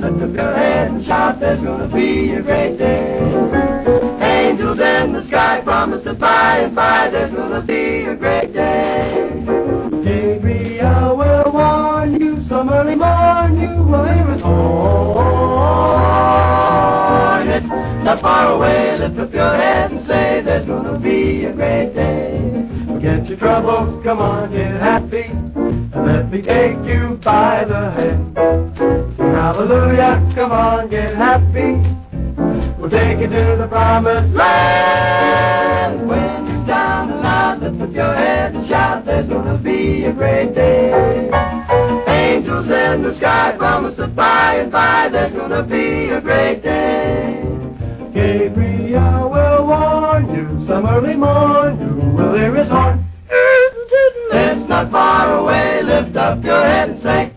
lift up your head and shout, there's gonna be a great day. Angels in the sky promise that by and by there's gonna be a great day. Gabriel will warn you, some early morn you will hear his horn. It's not far away, lift up your head and say, there's gonna be a great day. Forget your troubles, come on, get happy, and let me take you by the hand. Sing hallelujah, come on, get happy, we'll take you to the promised land. When you're down and out, lift up your head and shout, there's gonna be a great day. Angels in the sky promise that by and by there's gonna be a great day. Gabriel will warn you, some early morn you will hear his horn. It's not far away, lift up your head and say,